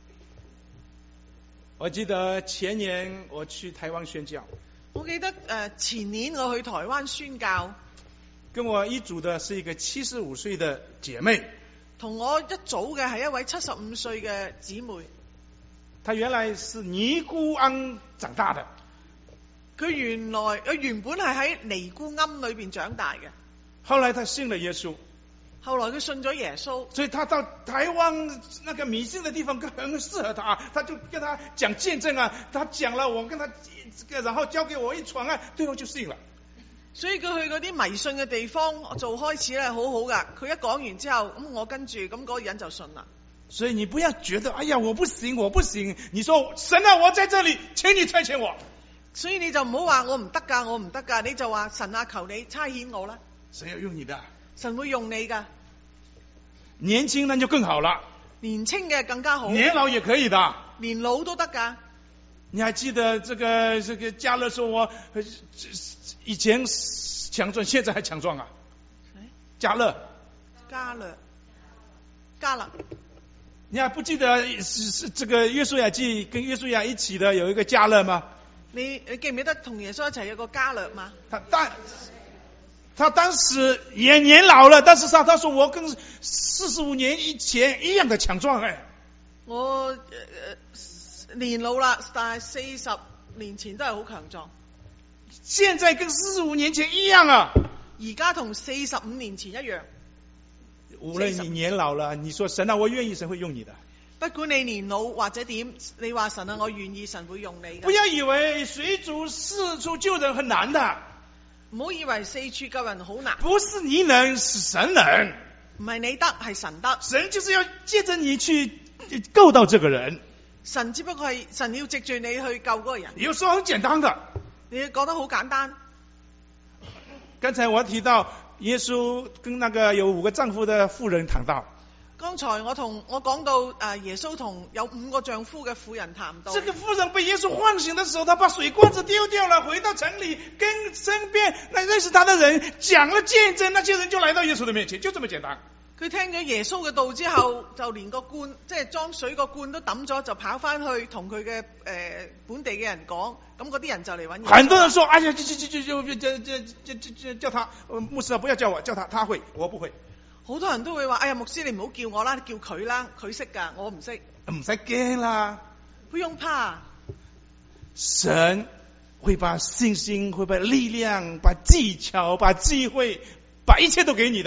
我記得前年我去台灣宣教。 我記得誒前年我去台灣宣教， 跟我一組的是一個七十五歲的姐妹。 同我一組嘅係一位七十五歲嘅姊妹。 她原來是尼姑庵長大的。 佢原來佢原本係喺尼姑庵裏邊長大嘅。 後來她信了耶穌。 後來佢信咗耶穌， 所以他到台灣那個迷信的地方很適合他，他就跟他講見證啊，他講了，我跟他這個，然後交給我一傳啊，最後就信了。 所以佢去嗰啲迷信嘅地方做開始咧，好好噶。佢一講完之後，咁我跟住，咁嗰個人就信啦。 所以你不要覺得，哎呀，我不行，我不行。你說神啊，我在這裏，請你差遣我。 所以你就唔好話我唔得噶，我唔得噶，你就話神啊，求你差遣我啦。 神要用你的， 神會用你噶。 年輕那就更好了， 年輕嘅更加好， 年老也可以的， 年老都得噶。 你還記得這個這個嘉樂說我以前強壯，現在還強壯啊？嘉樂， 嘉樂，嘉樂， 你還不記得是是這個約書亞記跟約書亞一起的有一個嘉樂嗎？ 你你記唔記得同耶穌一齊有個嘉樂嗎？ 他但他當時也年老了，但是他他說我跟四十五年以前一樣的強壯哎。 我、呃、年老啦，但係四十年前都係好強壯。 現在跟四十五年前一樣啊！ 而家同四十五年前一樣。 無論你年老了，你說神啊，我願意，神會用你的。 不管你年老或者點，你話神啊，我願意，神會用你的。 不要以為隨主四處救人很難的。 唔好以為四處救人好難。 不是你能，是神能。 唔係你得，係神得。 神就是要借着你去救到這個人。 神只不過係神要藉住你去救嗰個人。 有時候很簡單的， 你覺得好簡單。 剛才我提到耶穌跟那個有五個丈夫的婦人談到。 剛才我同我講到誒，耶穌同有五個丈夫嘅婦人談到。 這個婦人被耶穌喚醒的時候，他把水罐子丟掉了，回到城裏，跟身邊那認識他的人講了見證，那些人就來到耶穌的面前，就這麼簡單。 佢聽咗耶穌嘅道之後，就連個罐即係裝水個罐都抌咗，就跑翻去同佢嘅誒本地嘅人講，咁嗰啲人就嚟揾耶穌。很多人說：哎呀，就就就就就就就就就叫他， 牧師啊，不要叫我，叫他，他會，我不會。 好多人都會話：哎呀，牧師你唔好叫我啦，叫佢啦，佢識噶，我唔識。 唔使驚啦， 不用怕。 神會把信心、會把力量、把技巧、把機會、把一切都給你的。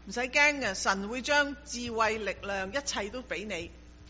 唔使驚嘅，神會將智慧、力量，一切都俾你。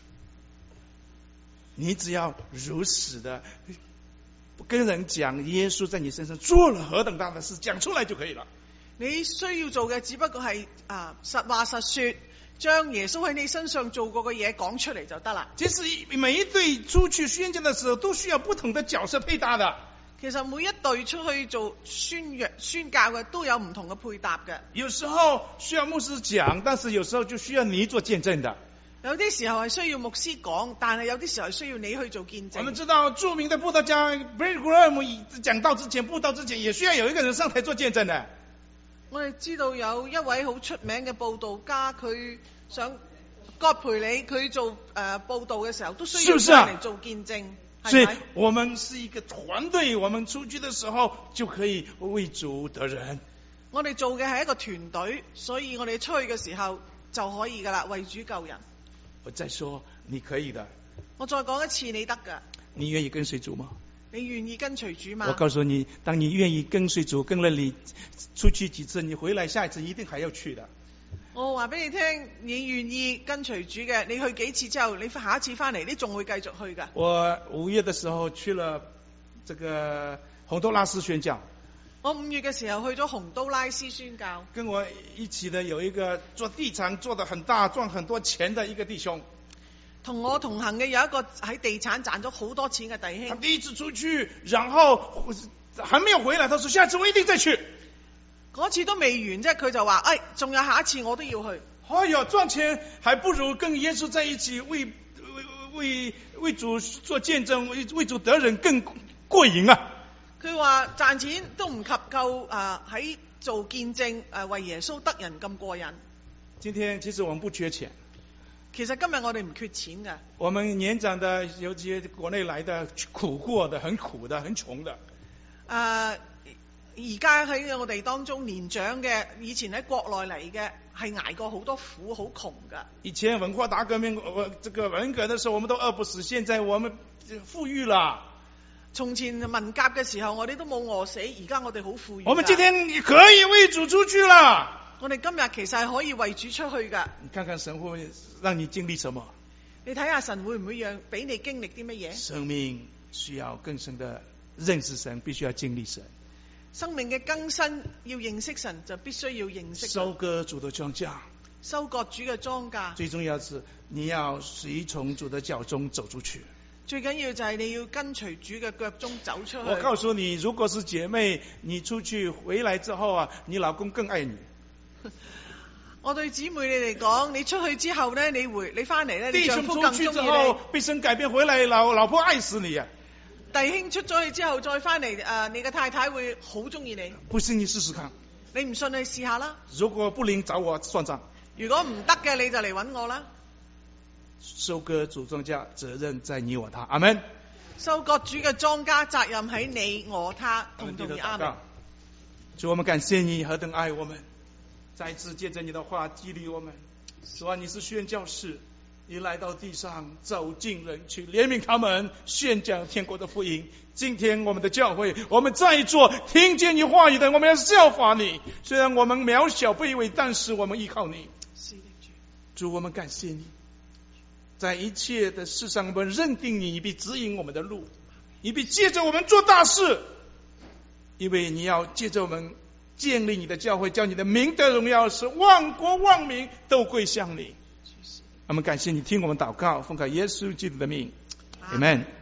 你只要如實的跟人講耶穌在你身上做了何等大的事，講出來就可以了。 你需要做嘅只不過係啊實話實說，將耶穌喺你身上做過嘅嘢講出嚟就得啦。 其實每一隊出去宣講的時候，都需要不同的角色配搭的。 其實每一隊出去做宣揚宣教嘅都有唔同嘅配搭嘅。 有時候需要牧師講，但是有時候就需要你做見證的。 有啲時候係需要牧師講，但係有啲時候係需要你去做見證。 我們知道著名的布道家 Billy Graham 講道之前、布道之前，也需要有一個人上台做見證的。 我哋知道有一位好出名嘅布道家，佢想葛培理，佢做誒、呃、布道嘅時候，都需要人嚟做見證。 所以我們是一個團隊，我們出去的時候就可以為主得人。 我哋做嘅係一個團隊，所以我哋出去嘅時候就可以噶啦，為主救人。 我再說，你可以的。 我再講一次，你得噶。 你願意跟隨主嗎？ 你願意跟隨主嗎？ 我告訴你，當你願意跟隨主，跟了你出去幾次，你回來下一次一定還要去的。 我話俾你聽，你願意跟隨主嘅，你去幾次之後，你下一次翻嚟，你仲會繼續去噶。 我五月的時候去了這個洪都拉斯宣教。 我五月嘅時候去咗洪都拉斯宣教。 跟我一起的有一個做地產做得很大賺很多錢的一個弟兄。 同我同行嘅有一個喺地產賺咗好多錢嘅弟兄。 他第一次出去，然後還沒有回來，他說下次我一定再去。 嗰次都未完啫，佢就話：哎，仲有下一次我都要去。 哎呀，賺錢還不如跟耶穌在一起為，為為為主做見證，為為主得人更過癮啊！ 佢話賺錢都唔及夠啊，喺、呃、做見證誒、呃、為耶穌得人咁過癮。 今天其實我們不缺錢。 其實今日我哋唔缺錢㗎。 我們年長的有些國內來的苦過的，很苦的，很窮的。 誒而家喺我哋當中年長嘅，以前喺國內嚟嘅，係捱過好多苦，好窮㗎。 以前文化大革命，我這個文革的時候，我們都餓不死，現在我們富裕了。 從前文革嘅時候，我哋都冇餓死，而家我哋好富裕。 我們今天可以為主出去了。 我哋今日其實係可以為主出去㗎。 你看看神會讓你經歷什麼？ 你睇下神會唔會讓俾你經歷啲乜嘢？ 生命需要更深的認識神，必須要經歷神。 生命嘅更新要認識神，就必須要認識神。 收割主的莊稼， 收割主嘅莊稼。 最重要是你要隨從主的腳中走出去。 最緊要就係你要跟隨主嘅腳中走出去。 我告訴你，如果是姐妹，你出去回來之後啊，你老公更愛你。 我對姊妹你嚟講，你出去之後呢，你回你翻嚟呢，你丈夫更中意你。弟兄出去之後， 被神改變回來，老老婆愛死你啊！ 弟兄出咗去之後再翻嚟，誒，你嘅太太會好中意你。 不信你試試看。 你唔信你試下啦。 如果不靈，找我算賬。 如果唔得嘅，你就嚟揾我啦。 收割主莊稼，責任在你我他。阿門。 收割主嘅莊稼，責任喺你我他，同同意阿門。 主，我們感謝你何等愛我們，再一次借着你的話激勵我們。主啊，你是宣教士，你來到地上走進人群，憐憫他們，宣講天國的福音。今天我們的教會，我們在座聽見你話語的，我們要效法你。雖然我們渺小卑微，但是我們依靠你。主，我們感謝你，在一切的事上，我們認定你，你必指引我們的路，你必借着我們做大事，因為你要借着我們建立你的教會，叫你的名得榮耀，使萬國萬民都歸向你。我們感謝你聽我們禱告，奉靠耶穌基督的名，阿們。